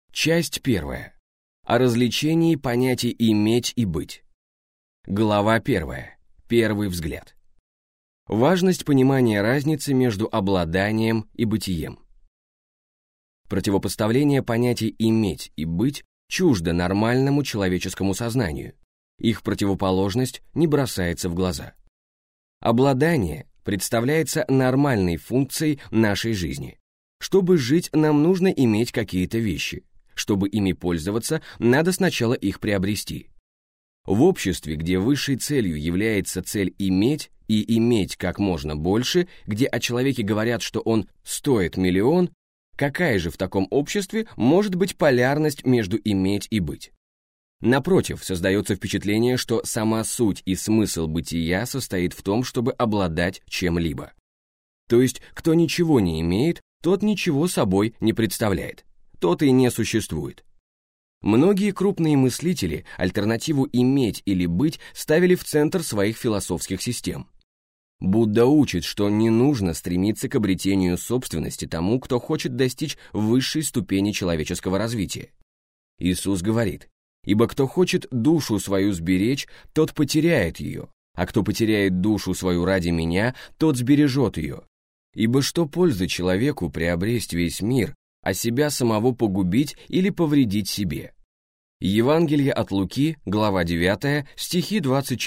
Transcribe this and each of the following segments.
Часть первая. О различении понятий «иметь» и «быть». Глава первая. Первый взгляд. Важность понимания разницы между обладанием и бытием. Противопоставление понятий «иметь» и «быть» чуждо нормальному человеческому сознанию. Их противоположность не бросается в глаза. Обладание представляется нормальной функцией нашей жизни. Чтобы жить, нам нужно иметь какие-то вещи. Чтобы ими пользоваться, надо сначала их приобрести. В обществе, где высшей целью является цель иметь и иметь как можно больше, где о человеке говорят, что он стоит миллион, какая же в таком обществе может быть полярность между иметь и быть? Напротив, создается впечатление, что сама суть и смысл бытия состоит в том, чтобы обладать чем-либо. То есть, кто ничего не имеет, тот ничего собой не представляет. Тот и не существует. Многие крупные мыслители альтернативу «иметь» или «быть» ставили в центр своих философских систем. Будда учит, что не нужно стремиться к обретению собственности тому, кто хочет достичь высшей ступени человеческого развития. Иисус говорит: «Ибо кто хочет душу свою сберечь, тот потеряет ее, а кто потеряет душу свою ради меня, тот сбережет ее. Ибо что пользы человеку приобресть весь мир, а себя самого погубить или повредить себе». Евангелие от Луки, глава 9, стихи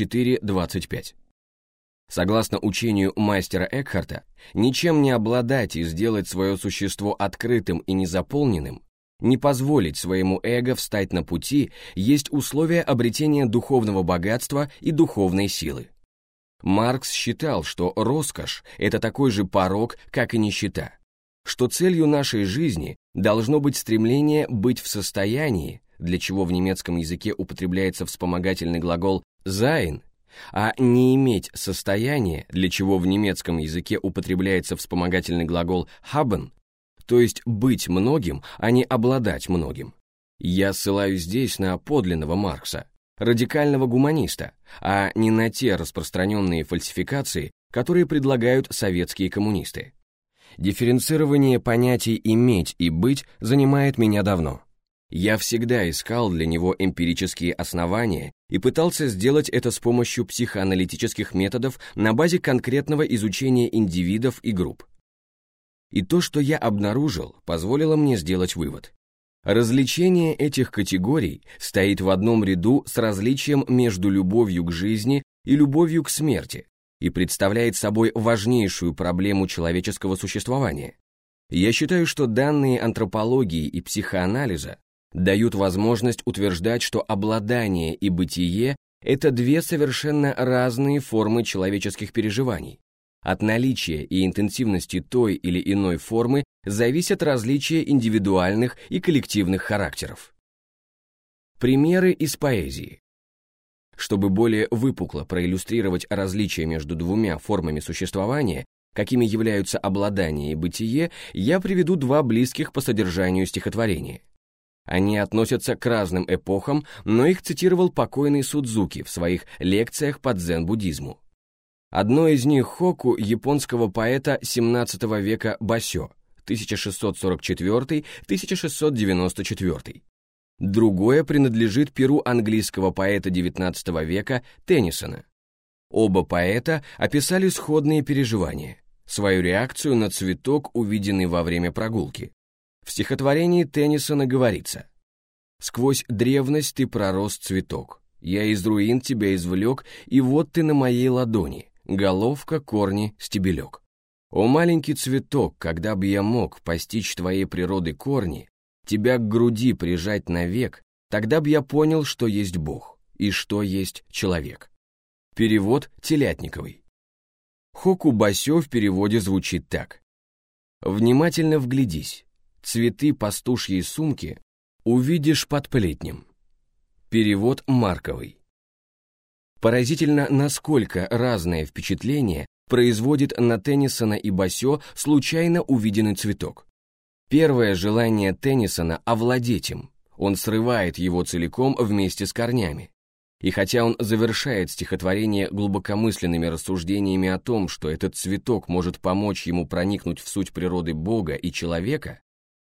24-25. Согласно учению мастера Экхарта, ничем не обладать и сделать свое существо открытым и незаполненным, не позволить своему эго встать на пути, есть условие обретения духовного богатства и духовной силы. Маркс считал, что роскошь – это такой же порок, как и нищета, что целью нашей жизни должно быть стремление быть в состоянии, для чего в немецком языке употребляется вспомогательный глагол «sein», а не иметь состояние, для чего в немецком языке употребляется вспомогательный глагол «haben», то есть быть многим, а не обладать многим. Я ссылаюсь здесь на подлинного Маркса, радикального гуманиста, а не на те распространенные фальсификации, которые предлагают советские коммунисты. Дифференцирование понятий «иметь» и «быть» занимает меня давно. Я всегда искал для него эмпирические основания и пытался сделать это с помощью психоаналитических методов на базе конкретного изучения индивидов и групп. И то, что я обнаружил, позволило мне сделать вывод. Различение этих категорий стоит в одном ряду с различием между любовью к жизни и любовью к смерти и представляет собой важнейшую проблему человеческого существования. Я считаю, что данные антропологии и психоанализа дают возможность утверждать, что обладание и бытие – это две совершенно разные формы человеческих переживаний. От наличия и интенсивности той или иной формы зависят различия индивидуальных и коллективных характеров. Примеры из поэзии. Чтобы более выпукло проиллюстрировать различия между двумя формами существования, какими являются обладание и бытие, я приведу два близких по содержанию стихотворения. Они относятся к разным эпохам, но их цитировал покойный Судзуки в своих лекциях по дзен-буддизму. Одно из них хоку японского поэта XVII века Басё, 1644-1694. Другое принадлежит перу английского поэта XIX века Теннисона. Оба поэта описали сходные переживания, свою реакцию на цветок, увиденный во время прогулки. В стихотворении Теннисона говорится: «Сквозь древность ты пророс цветок, я из руин тебя извлек, и вот ты на моей ладони, головка, корни, стебелек. О, маленький цветок, когда бы я мог постичь твоей природы корни, тебя к груди прижать навек, тогда бы я понял, что есть Бог и что есть человек». Перевод Телятниковой. Хоку Басё в переводе звучит так: «Внимательно вглядись, цветы пастушьей сумки увидишь под плетнем». Перевод Марковой. Поразительно, насколько разное впечатление производит на Теннисона и Басё случайно увиденный цветок. Первое желание Теннисона овладеть им, он срывает его целиком вместе с корнями. И хотя он завершает стихотворение глубокомысленными рассуждениями о том, что этот цветок может помочь ему проникнуть в суть природы Бога и человека,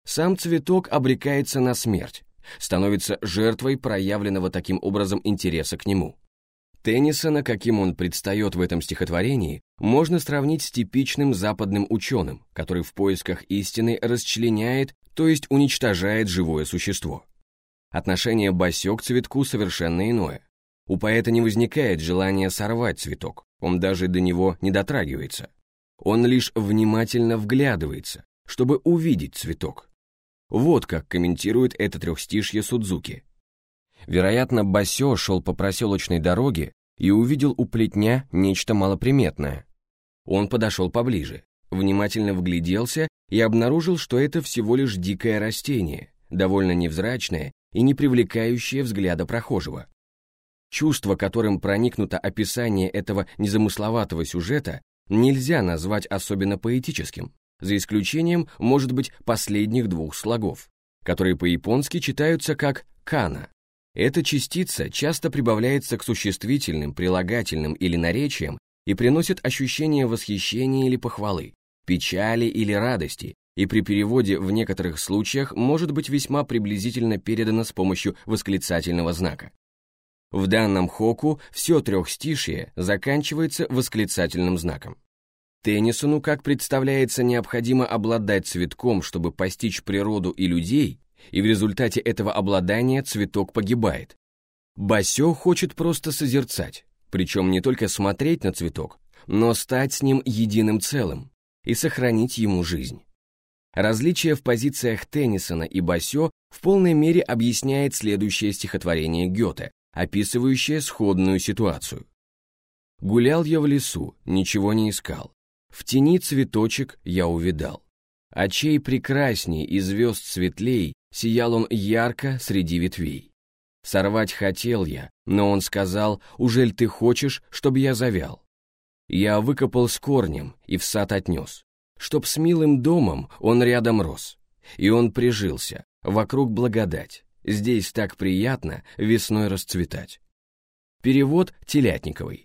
Сам цветок обрекается на смерть, становится жертвой проявленного таким образом интереса к нему. Теннисона, каким он предстает в этом стихотворении, можно сравнить с типичным западным ученым, который в поисках истины расчленяет, то есть уничтожает живое существо. Отношение Босё к цветку совершенно иное. У поэта не возникает желания сорвать цветок, он даже до него не дотрагивается. Он лишь внимательно вглядывается, чтобы увидеть цветок. Вот как комментирует это трехстишье Судзуки. Вероятно, Босё шел по проселочной дороге и увидел у плетня нечто малоприметное. Он подошел поближе, внимательно вгляделся и обнаружил, что это всего лишь дикое растение, довольно невзрачное и не привлекающее взгляда прохожего. Чувство, которым проникнуто описание этого незамысловатого сюжета, нельзя назвать особенно поэтическим, за исключением, может быть, последних двух слогов, которые по-японски читаются как «кана». Эта частица часто прибавляется к существительным, прилагательным или наречиям и приносит ощущение восхищения или похвалы, печали или радости, и при переводе в некоторых случаях может быть весьма приблизительно передано с помощью восклицательного знака. В данном хоку все трехстишие заканчивается восклицательным знаком. Теннисону, как представляется, необходимо обладать цветком, чтобы постичь природу и людей, и в результате этого обладания цветок погибает. Босё хочет просто созерцать, причем не только смотреть на цветок, но стать с ним единым целым и сохранить ему жизнь. Различие в позициях Теннисона и Босё в полной мере объясняет следующее стихотворение Гёте, описывающее сходную ситуацию. «Гулял я в лесу, ничего не искал. В тени цветочек я увидал. Очей прекрасней и звезд светлей сиял он ярко среди ветвей. Сорвать хотел я, но он сказал, ужель ты хочешь, чтоб я завял? Я выкопал с корнем и в сад отнес, чтоб с милым домом он рядом рос. И он прижился, вокруг благодать, здесь так приятно весной расцветать». Перевод Телятниковой.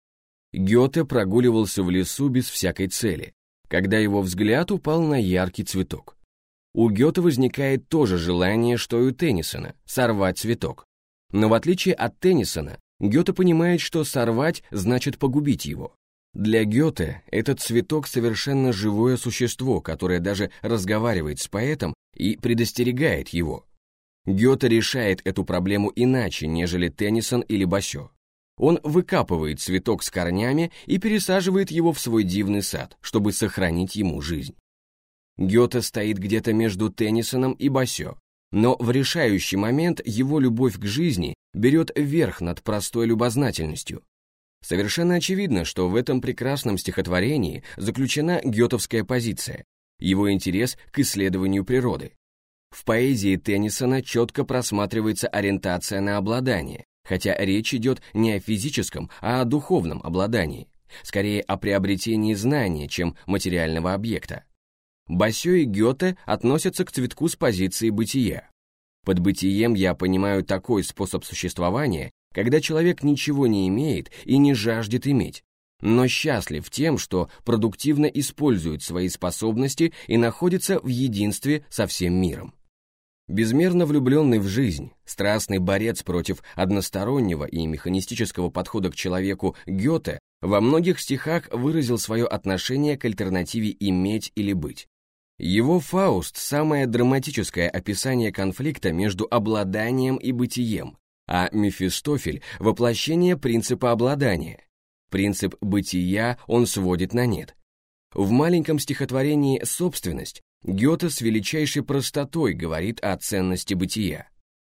Гёте прогуливался в лесу без всякой цели, когда его взгляд упал на яркий цветок. У Гёте возникает то же желание, что и у Теннисона – сорвать цветок. Но в отличие от Теннисона, Гёте понимает, что сорвать значит погубить его. Для Гёте этот цветок совершенно живое существо, которое даже разговаривает с поэтом и предостерегает его. Гёте решает эту проблему иначе, нежели Теннисон или Босё. Он выкапывает цветок с корнями и пересаживает его в свой дивный сад, чтобы сохранить ему жизнь. Гёте стоит где-то между Теннисоном и Босё, но в решающий момент его любовь к жизни берет верх над простой любознательностью. Совершенно очевидно, что в этом прекрасном стихотворении заключена гётовская позиция, его интерес к исследованию природы. В поэзии Теннисона четко просматривается ориентация на обладание, хотя речь идет не о физическом, а о духовном обладании, скорее о приобретении знания, чем материального объекта. Босё и Гёте относятся к цветку с позиции бытия. Под бытием я понимаю такой способ существования, когда человек ничего не имеет и не жаждет иметь, но счастлив тем, что продуктивно использует свои способности и находится в единстве со всем миром. Безмерно влюбленный в жизнь, страстный борец против одностороннего и механистического подхода к человеку Гёте во многих стихах выразил свое отношение к альтернативе «иметь» или «быть». Его «Фауст» — самое драматическое описание конфликта между обладанием и бытием, а «Мефистофель» — воплощение принципа обладания. Принцип бытия он сводит на нет. В маленьком стихотворении «Собственность» Гёте с величайшей простотой говорит о ценности бытия.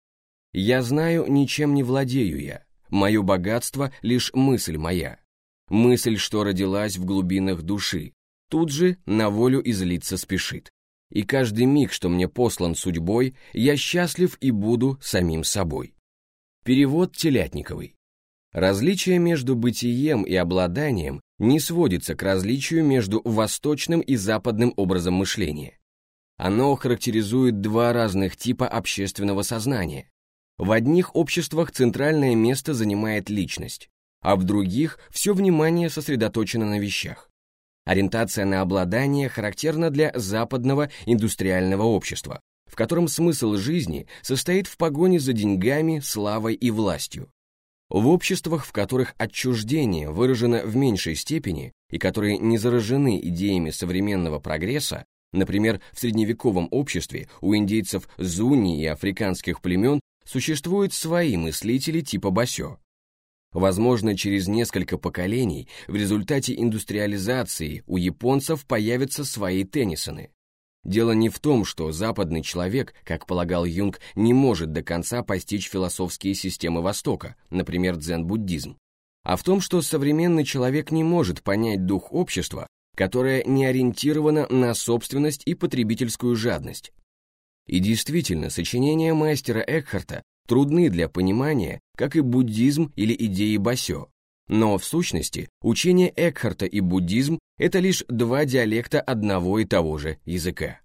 «Я знаю, ничем не владею я, мое богатство — лишь мысль моя. Мысль, что родилась в глубинах души, тут же на волю излиться спешит. И каждый миг, что мне послан судьбой, я счастлив и буду самим собой». Перевод Телятниковой. Различие между бытием и обладанием не сводится к различию между восточным и западным образом мышления. Оно характеризует два разных типа общественного сознания. В одних обществах центральное место занимает личность, а в других все внимание сосредоточено на вещах. Ориентация на обладание характерна для западного индустриального общества, в котором смысл жизни состоит в погоне за деньгами, славой и властью. В обществах, в которых отчуждение выражено в меньшей степени и которые не заражены идеями современного прогресса, например, в средневековом обществе у индейцев зуни и африканских племен существуют свои мыслители типа Басё. Возможно, через несколько поколений в результате индустриализации у японцев появятся свои Теннисоны. Дело не в том, что западный человек, как полагал Юнг, не может до конца постичь философские системы Востока, например, дзен-буддизм, а в том, что современный человек не может понять дух общества, которое не ориентировано на собственность и потребительскую жадность. И действительно, сочинения мастера Экхарта трудны для понимания, как и буддизм или идеи Басё. Но, в сущности, учение Экхарта и буддизм – это лишь два диалекта одного и того же языка.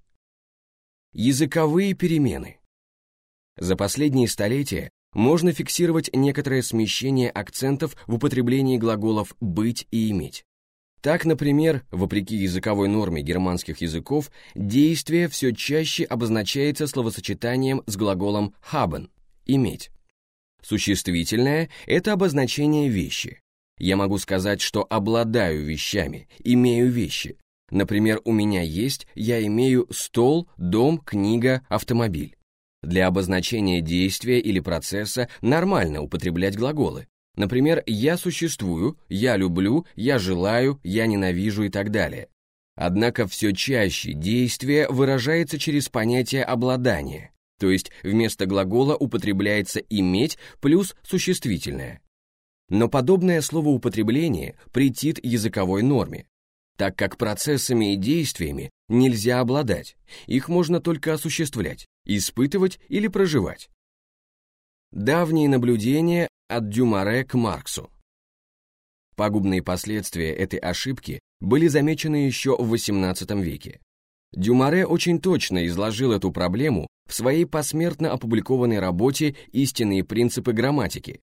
Языковые перемены. За последние столетия можно фиксировать некоторое смещение акцентов в употреблении глаголов «быть» и «иметь». Так, например, вопреки языковой норме германских языков, действие все чаще обозначается словосочетанием с глаголом haben – «иметь». Существительное – это обозначение вещи. Я могу сказать, что обладаю вещами, имею вещи. Например, у меня есть, я имею стол, дом, книга, автомобиль. Для обозначения действия или процесса нормально употреблять глаголы. Например, я существую, я люблю, я желаю, я ненавижу и так далее. Однако все чаще действие выражается через понятие обладания, то есть вместо глагола употребляется иметь плюс существительное. Но подобное словоупотребление претит языковой норме, так как процессами и действиями нельзя обладать, их можно только осуществлять, испытывать или проживать. Давние наблюдения от Дюмаре к Марксу. Пагубные последствия этой ошибки были замечены еще в XVIII веке. Дюмаре очень точно изложил эту проблему в своей посмертно опубликованной работе «Истинные принципы грамматики»,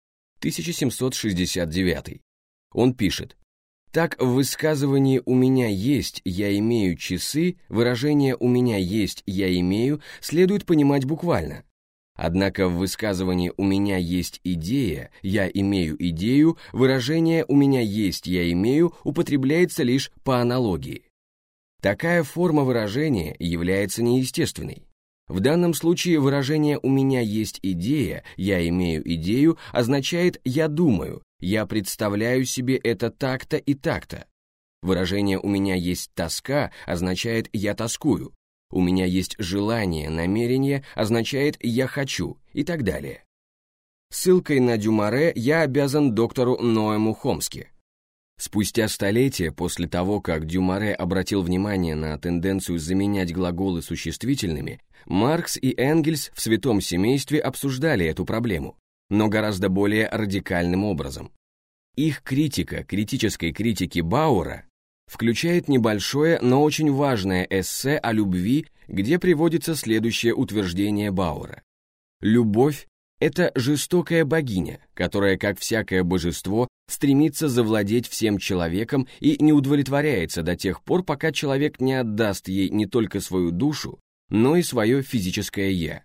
1769. Он пишет: «Так в высказывании «у меня есть, я имею часы» выражение «у меня есть, я имею» следует понимать буквально. Однако в высказывании «у меня есть идея, я имею идею» выражение «у меня есть, я имею» употребляется лишь по аналогии. Такая форма выражения является неестественной. В данном случае выражение «у меня есть идея, я имею идею» означает «я думаю», «я представляю себе это так-то и так-то». Выражение «у меня есть тоска» означает «я тоскую». «У меня есть желание, намерение» означает «я хочу» и так далее. Ссылкой на Дюмаре я обязан доктору Ноэму Хомски. Спустя столетия после того, как Дюмаре обратил внимание на тенденцию заменять глаголы существительными, Маркс и Энгельс в «Святом семействе» обсуждали эту проблему, но гораздо более радикальным образом. Их критика критической критики Бауэра включает небольшое, но очень важное эссе о любви, где приводится следующее утверждение Бауэра. «Любовь – это жестокая богиня, которая, как всякое божество, стремится завладеть всем человеком и не удовлетворяется до тех пор, пока человек не отдаст ей не только свою душу, но и свое физическое «я».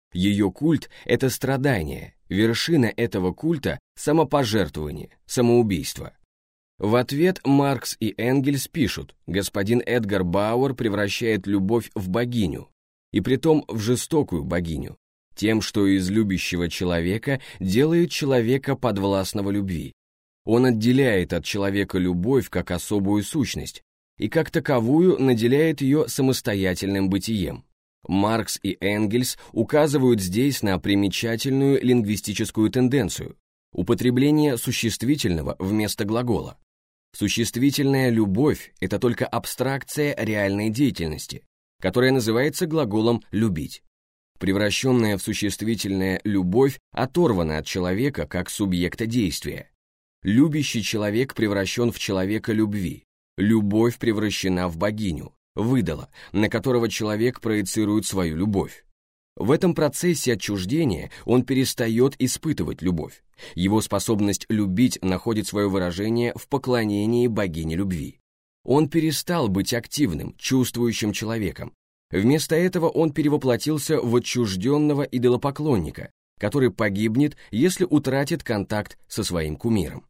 Ее культ – это страдание, вершина этого культа – самопожертвование, самоубийство». В ответ Маркс и Энгельс пишут: господин Эдгар Бауэр превращает любовь в богиню, и притом в жестокую богиню, тем, что из любящего человека делает человека подвластного любви. Он отделяет от человека любовь как особую сущность и как таковую наделяет ее самостоятельным бытием. Маркс и Энгельс указывают здесь на примечательную лингвистическую тенденцию – употребление существительного вместо глагола. Существительная любовь – это только абстракция реальной деятельности, которая называется глаголом «любить». Превращенная в существительное любовь оторвана от человека как субъекта действия. Любящий человек превращен в человека любви. Любовь превращена в богиню, в идола, на которого человек проецирует свою любовь. В этом процессе отчуждения он перестает испытывать любовь. Его способность любить находит свое выражение в поклонении богине любви. Он перестал быть активным, чувствующим человеком. Вместо этого он перевоплотился в отчужденного идолопоклонника, который погибнет, если утратит контакт со своим кумиром.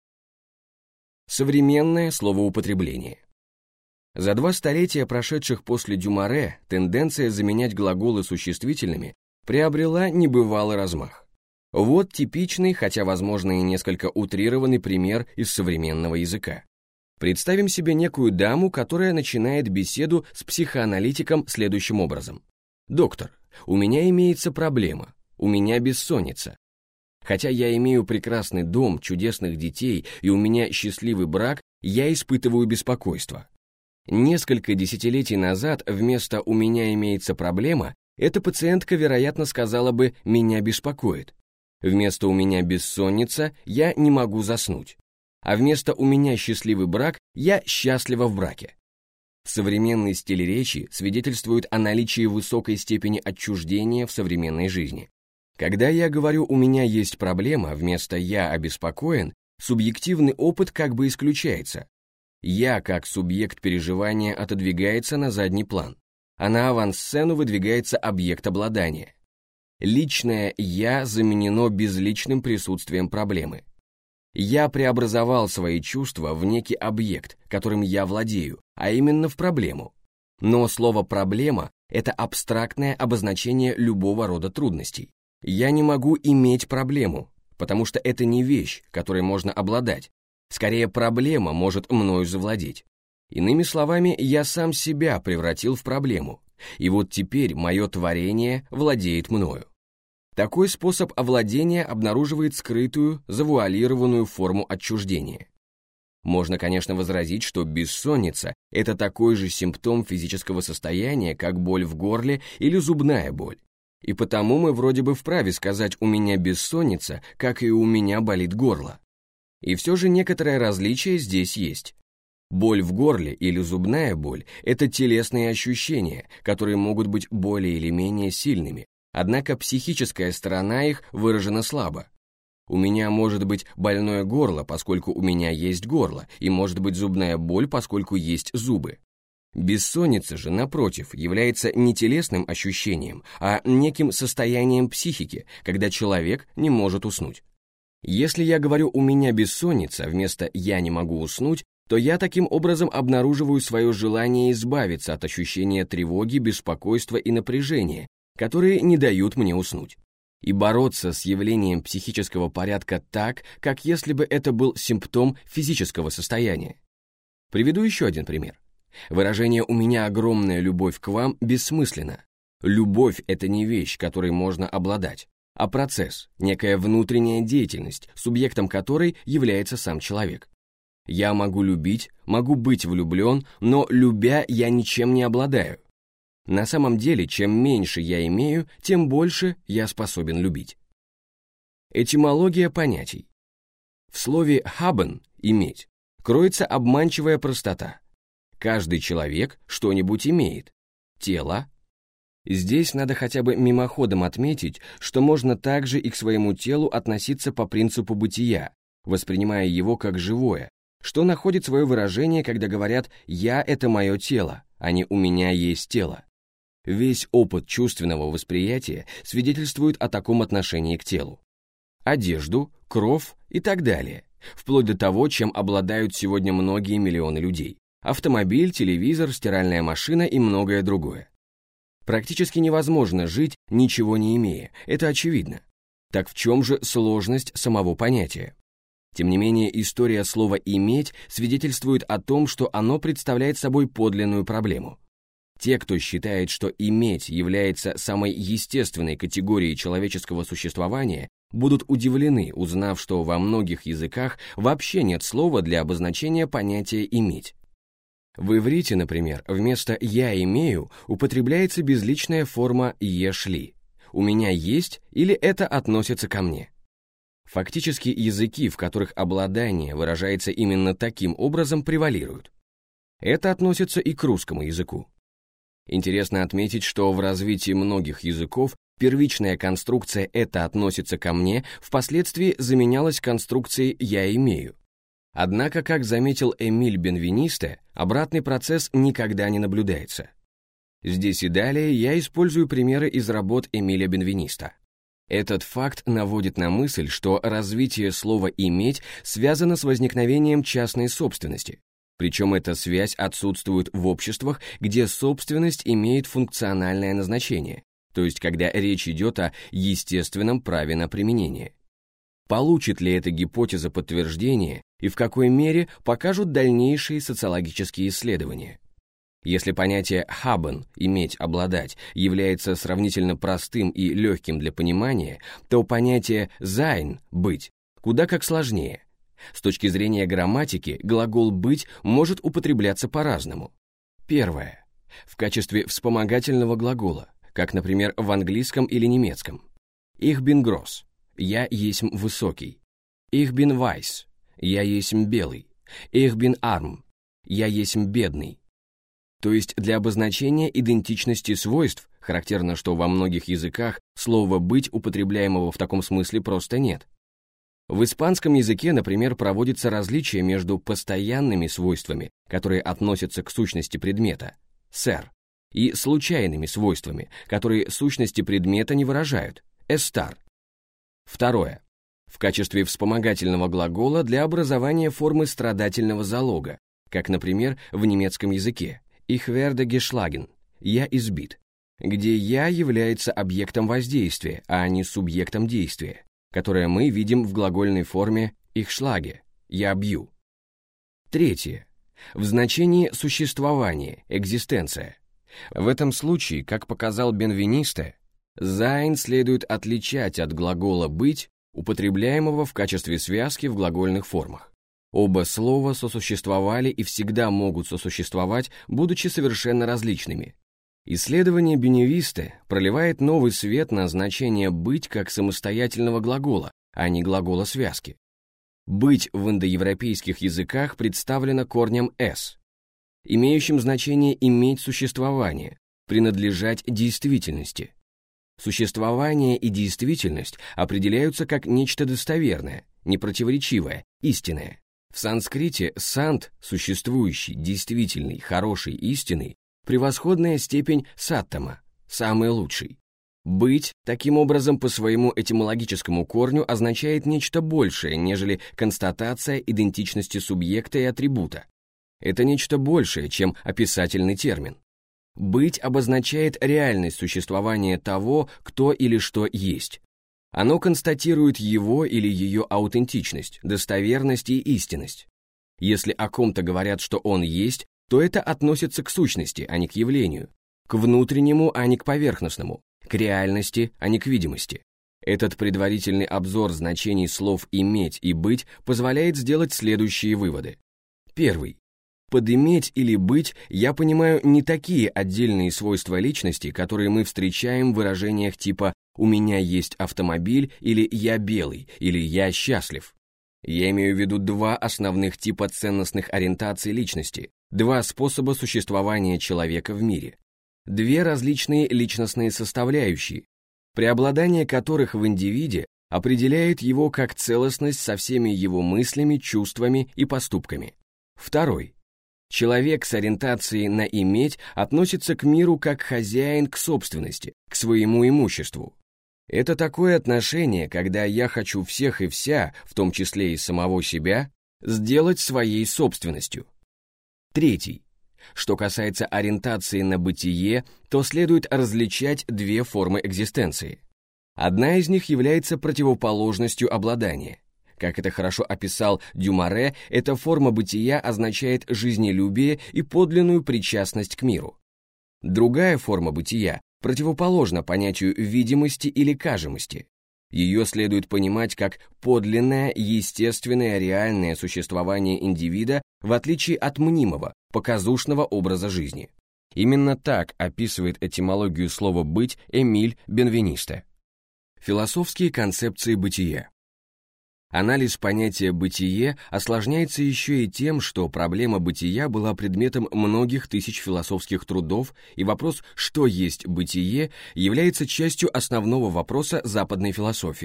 Современное словоупотребление. За 2 столетия, прошедших после Дюмаре, тенденция заменять глаголы существительными приобрела небывалый размах. Вот типичный, хотя, возможно, и несколько утрированный пример из современного языка. Представим себе некую даму, которая начинает беседу с психоаналитиком следующим образом. «Доктор, у меня имеется проблема, у меня бессонница. Хотя я имею прекрасный дом, чудесных детей и у меня счастливый брак, я испытываю беспокойство». Несколько десятилетий назад вместо «у меня имеется проблема» эта пациентка, вероятно, сказала бы «меня беспокоит». Вместо «у меня бессонница» я не могу заснуть. А вместо «у меня счастливый брак» я счастлива в браке. Современный стиль речи свидетельствует о наличии высокой степени отчуждения в современной жизни. Когда я говорю «у меня есть проблема», вместо «я обеспокоен», субъективный опыт как бы исключается. «Я» как субъект переживания отодвигается на задний план, а на авансцену выдвигается объект обладания. Личное «я» заменено безличным присутствием проблемы. Я преобразовал свои чувства в некий объект, которым я владею, а именно в проблему. Но слово «проблема» — это абстрактное обозначение любого рода трудностей. Я не могу иметь проблему, потому что это не вещь, которой можно обладать. Скорее, проблема может мною завладеть. Иными словами, я сам себя превратил в проблему, и вот теперь мое творение владеет мною. Такой способ овладения обнаруживает скрытую, завуалированную форму отчуждения. Можно, конечно, возразить, что бессонница – это такой же симптом физического состояния, как боль в горле или зубная боль. И потому мы вроде бы вправе сказать «у меня бессонница», как и «у меня болит горло». И все же некоторое различие здесь есть. Боль в горле или зубная боль – это телесные ощущения, которые могут быть более или менее сильными, однако психическая сторона их выражена слабо. У меня может быть больное горло, поскольку у меня есть горло, и может быть зубная боль, поскольку есть зубы. Бессонница же, напротив, является не телесным ощущением, а неким состоянием психики, когда человек не может уснуть. Если я говорю «у меня бессонница» вместо «я не могу уснуть», то я таким образом обнаруживаю свое желание избавиться от ощущения тревоги, беспокойства и напряжения, которые не дают мне уснуть, и бороться с явлением психического порядка так, как если бы это был симптом физического состояния. Приведу еще один пример. Выражение «у меня огромная любовь к вам» бессмысленно. Любовь — это не вещь, которой можно обладать, а процесс, некая внутренняя деятельность, субъектом которой является сам человек. Я могу любить, могу быть влюблен, но, любя, я ничем не обладаю. На самом деле, чем меньше я имею, тем больше я способен любить. Этимология понятий. В слове «haben» — «иметь» кроется обманчивая простота. Каждый человек что-нибудь имеет. Тело. Здесь надо хотя бы мимоходом отметить, что можно также и к своему телу относиться по принципу бытия, воспринимая его как живое, что находит свое выражение, когда говорят «я — это мое тело», а не «у меня есть тело». Весь опыт чувственного восприятия свидетельствует о таком отношении к телу. Одежду, кров и так далее, вплоть до того, чем обладают сегодня многие миллионы людей. Автомобиль, телевизор, стиральная машина и многое другое. Практически невозможно жить, ничего не имея, это очевидно. Так в чем же сложность самого понятия? Тем не менее, история слова «иметь» свидетельствует о том, что оно представляет собой подлинную проблему. Те, кто считает, что иметь является самой естественной категорией человеческого существования, будут удивлены, узнав, что во многих языках вообще нет слова для обозначения понятия «иметь». В иврите, например, вместо «я имею» употребляется безличная форма «ешли». «У меня есть» или «это относится ко мне». Фактически языки, в которых обладание выражается именно таким образом, превалируют. Это относится и к русскому языку. Интересно отметить, что в развитии многих языков первичная конструкция «это относится ко мне» впоследствии заменялась конструкцией «я имею». Однако, как заметил Эмиль Бенвенисте, обратный процесс никогда не наблюдается. Здесь и далее я использую примеры из работ Эмиля Бенвениста. Этот факт наводит на мысль, что развитие слова «иметь» связано с возникновением частной собственности, причем эта связь отсутствует в обществах, где собственность имеет функциональное назначение, то есть когда речь идет о естественном праве на применение. Получит ли эта гипотеза подтверждение и в какой мере покажут дальнейшие социологические исследования? Если понятие «haben» — иметь, обладать — является сравнительно простым и легким для понимания, то понятие «sein» — быть куда как сложнее. С точки зрения грамматики глагол «быть» может употребляться по-разному. Первое. В качестве вспомогательного глагола, как, например, в английском или немецком. Ich bin groß — я есмь высокий. Ich bin weiß — я есмь белый. Ich bin arm — я есмь бедный. То есть для обозначения идентичности свойств характерно, что во многих языках слова «быть», употребляемого в таком смысле, просто нет. В испанском языке, например, проводится различие между постоянными свойствами, которые относятся к сущности предмета, ser, и случайными свойствами, которые сущности предмета не выражают, estar. Второе. В качестве вспомогательного глагола для образования формы страдательного залога, как, например, в немецком языке Ich werde geschlagen, я избит, где я является объектом воздействия, а не субъектом действия, которое мы видим в глагольной форме ich schlage, я бью. Третье. В значении существования, экзистенция. В этом случае, как показал Бенвенисте, sein следует отличать от глагола быть, употребляемого в качестве связки в глагольных формах. Оба слова сосуществовали и всегда могут сосуществовать, будучи совершенно различными. Исследование Бенвенисте проливает новый свет на значение «быть» как самостоятельного глагола, а не глагола связки. «Быть» в индоевропейских языках представлено корнем «s», имеющим значение «иметь существование», «принадлежать действительности». Существование и действительность определяются как нечто достоверное, непротиворечивое, истинное. В санскрите «сант» — существующий, действительный, хороший, истинный, превосходная степень саттама, самый лучший. «Быть», таким образом, по своему этимологическому корню означает нечто большее, нежели констатация идентичности субъекта и атрибута. Это нечто большее, чем описательный термин. «Быть» обозначает реальность существования того, кто или что есть. Оно констатирует его или ее аутентичность, достоверность и истинность. Если о ком-то говорят, что он есть, то это относится к сущности, а не к явлению, к внутреннему, а не к поверхностному, к реальности, а не к видимости. Этот предварительный обзор значений слов «иметь» и «быть» позволяет сделать следующие выводы. Первый. Под «иметь» или «быть» я понимаю не такие отдельные свойства личности, которые мы встречаем в выражениях типа «у меня есть автомобиль» или «я белый» или «я счастлив». Я имею в виду два основных типа ценностных ориентаций личности, два способа существования человека в мире, две различные личностные составляющие, преобладание которых в индивиде определяет его как целостность со всеми его мыслями, чувствами и поступками. Второй. Человек с ориентацией на «иметь» относится к миру как хозяин к собственности, к своему имуществу. Это такое отношение, когда я хочу всех и вся, в том числе и самого себя, сделать своей собственностью. Третий. Что касается ориентации на бытие, то следует различать две формы экзистенции. Одна из них является противоположностью обладания. Как это хорошо описал Дюмаре, эта форма бытия означает жизнелюбие и подлинную причастность к миру. Другая форма бытия противоположна понятию видимости или кажемости. Ее следует понимать как подлинное, естественное, реальное существование индивида в отличие от мнимого, показушного образа жизни. Именно так описывает этимологию слова «быть» Эмиль Бенвенисте. Философские концепции бытия. Анализ понятия «бытие» осложняется еще и тем, что проблема бытия была предметом многих тысяч философских трудов, и вопрос «что есть бытие» является частью основного вопроса западной философии.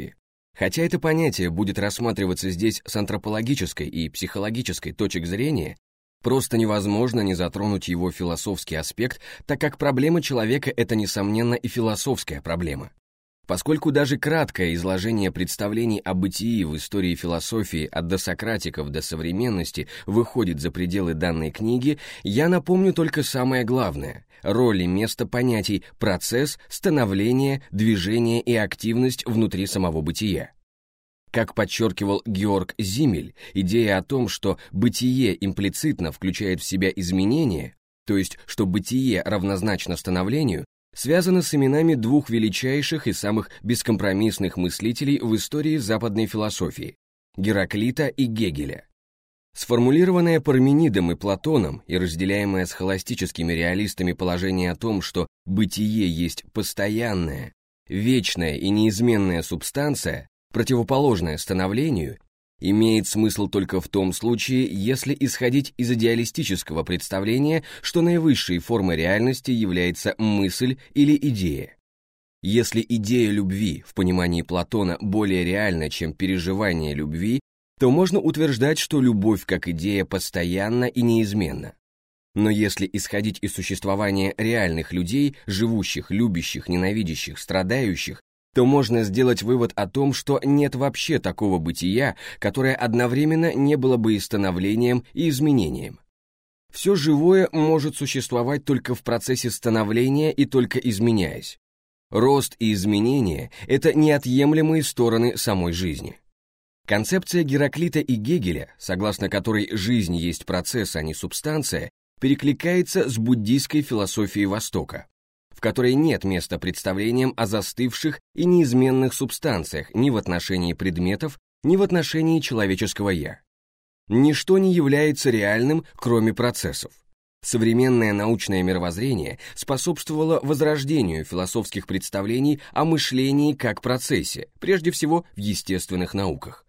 Хотя это понятие будет рассматриваться здесь с антропологической и психологической точек зрения, просто невозможно не затронуть его философский аспект, так как проблема человека — это, несомненно, и философская проблема. Поскольку даже краткое изложение представлений о бытии в истории философии от досократиков до современности выходит за пределы данной книги, я напомню только самое главное — роль и место понятий процесс, становление, движение и активность внутри самого бытия. Как подчеркивал Георг Зиммель, идея о том, что бытие имплицитно включает в себя изменения, то есть что бытие равнозначно становлению, связана с именами двух величайших и самых бескомпромиссных мыслителей в истории западной философии – Гераклита и Гегеля. Сформулированное Парменидом и Платоном и разделяемое схоластическими реалистами положение о том, что бытие есть постоянная, вечная и неизменная субстанция, противоположная становлению, имеет смысл только в том случае, если исходить из идеалистического представления, что наивысшей формой реальности является мысль или идея. Если идея любви в понимании Платона более реальна, чем переживание любви, то можно утверждать, что любовь как идея постоянна и неизменна. Но если исходить из существования реальных людей, живущих, любящих, ненавидящих, страдающих, то можно сделать вывод о том, что нет вообще такого бытия, которое одновременно не было бы и становлением, и изменением. Все живое может существовать только в процессе становления и только изменяясь. Рост и изменение – это неотъемлемые стороны самой жизни. Концепция Гераклита и Гегеля, согласно которой жизнь есть процесс, а не субстанция, перекликается с буддийской философией Востока, в которой нет места представлениям о застывших и неизменных субстанциях ни в отношении предметов, ни в отношении человеческого «я». Ничто не является реальным, кроме процессов. Современное научное мировоззрение способствовало возрождению философских представлений о мышлении как процессе, прежде всего в естественных науках.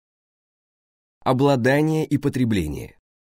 Обладание и потребление.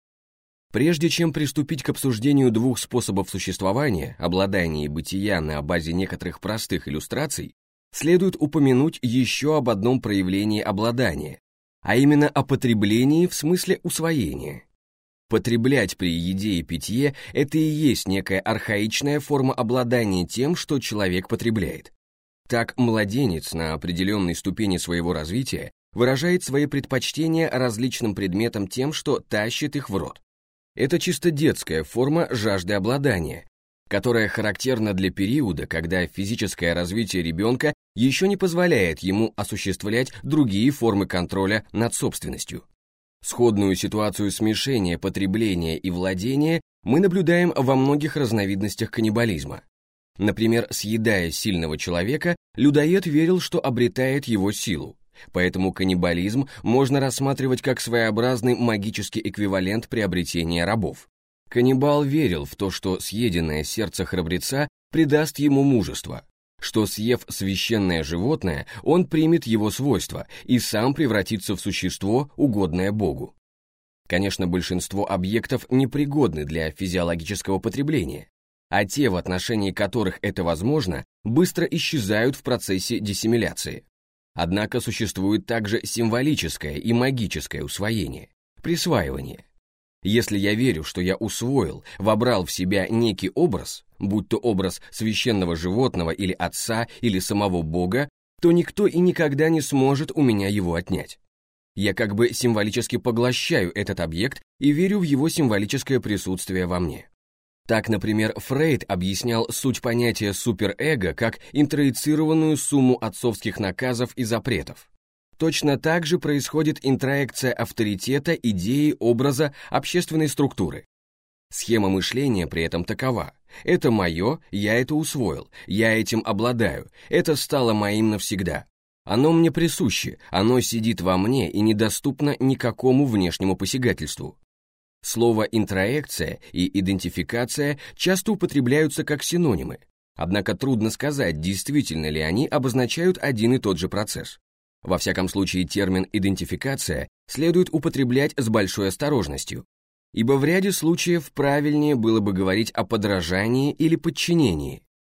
Прежде чем приступить к обсуждению двух способов существования, обладания и бытия на базе некоторых простых иллюстраций, следует упомянуть еще об одном проявлении обладания, а именно о потреблении в смысле усвоения. Потреблять при еде и питье – это и есть некая архаичная форма обладания тем, что человек потребляет. Так, младенец на определенной ступени своего развития выражает свои предпочтения различным предметам тем, что тащит их в рот. Это чисто детская форма жажды обладания, которая характерна для периода, когда физическое развитие ребенка еще не позволяет ему осуществлять другие формы контроля над собственностью. Сходную ситуацию смешения потребления и владения мы наблюдаем во многих разновидностях каннибализма. Например, съедая сильного человека, людоед верил, что обретает его силу. Поэтому каннибализм можно рассматривать как своеобразный магический эквивалент приобретения рабов. Каннибал верил в то, что съеденное сердце храбреца придаст ему мужество, что, съев священное животное, он примет его свойства и сам превратится в существо, угодное Богу. Конечно, большинство объектов непригодны для физиологического потребления, а те, в отношении которых это возможно, быстро исчезают в процессе диссимиляции. Однако существует также символическое и магическое усвоение, присваивание. Если я верю, что я усвоил, вобрал в себя некий образ, будь то образ священного животного или отца, или самого Бога, то никто и никогда не сможет у меня его отнять. Я как бы символически поглощаю этот объект и верю в его символическое присутствие во мне. Так, например, Фрейд объяснял суть понятия суперэго как интроицированную сумму отцовских наказов и запретов. Точно так же происходит интроекция авторитета, идеи, образа, общественной структуры. Схема мышления при этом такова. Это мое, я это усвоил, я этим обладаю, это стало моим навсегда. Оно мне присуще, оно сидит во мне и недоступно никакому внешнему посягательству. Слово «интроекция» и «идентификация» часто употребляются как синонимы, однако трудно сказать, действительно ли они обозначают один и тот же процесс. Во всяком случае, термин «идентификация» следует употреблять с большой осторожностью, ибо в ряде случаев правильнее было бы говорить о подражании или подчинении.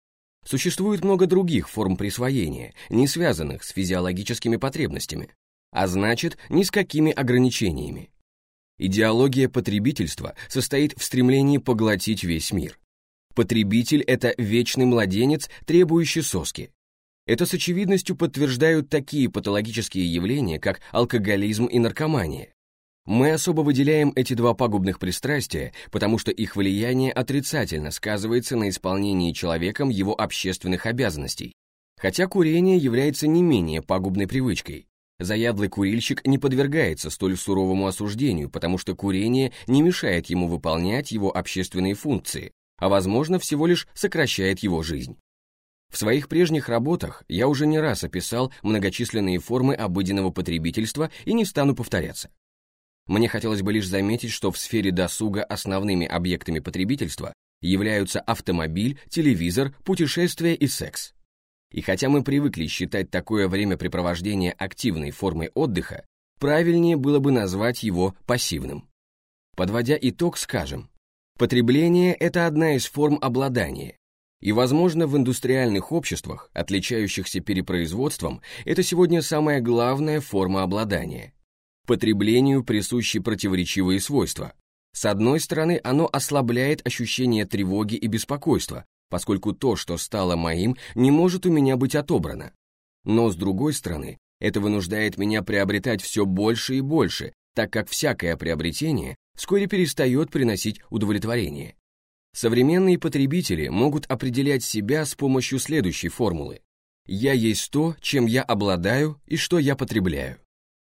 Существует много других форм присвоения, не связанных с физиологическими потребностями, а значит, ни с какими ограничениями. Идеология потребительства состоит в стремлении поглотить весь мир. Потребитель – это вечный младенец, требующий соски. Это с очевидностью подтверждают такие патологические явления, как алкоголизм и наркомания. Мы особо выделяем эти два пагубных пристрастия, потому что их влияние отрицательно сказывается на исполнении человеком его общественных обязанностей. Хотя курение является не менее пагубной привычкой. Заядлый курильщик не подвергается столь суровому осуждению, потому что курение не мешает ему выполнять его общественные функции, а, возможно, всего лишь сокращает его жизнь. В своих прежних работах я уже не раз описал многочисленные формы обыденного потребительства и не стану повторяться. Мне хотелось бы лишь заметить, что в сфере досуга основными объектами потребительства являются автомобиль, телевизор, путешествия и секс. И хотя мы привыкли считать такое времяпрепровождение активной формой отдыха, правильнее было бы назвать его пассивным. Подводя итог, скажем, потребление – это одна из форм обладания, и, возможно, в индустриальных обществах, отличающихся перепроизводством, это сегодня самая главная форма обладания. Потреблению присущи противоречивые свойства. С одной стороны, оно ослабляет ощущение тревоги и беспокойства, поскольку то, что стало моим, не может у меня быть отобрано. Но с другой стороны, это вынуждает меня приобретать все больше и больше, так как всякое приобретение вскоре перестает приносить удовлетворение. Современные потребители могут определять себя с помощью следующей формулы: «Я есть то, чем я обладаю и что я потребляю».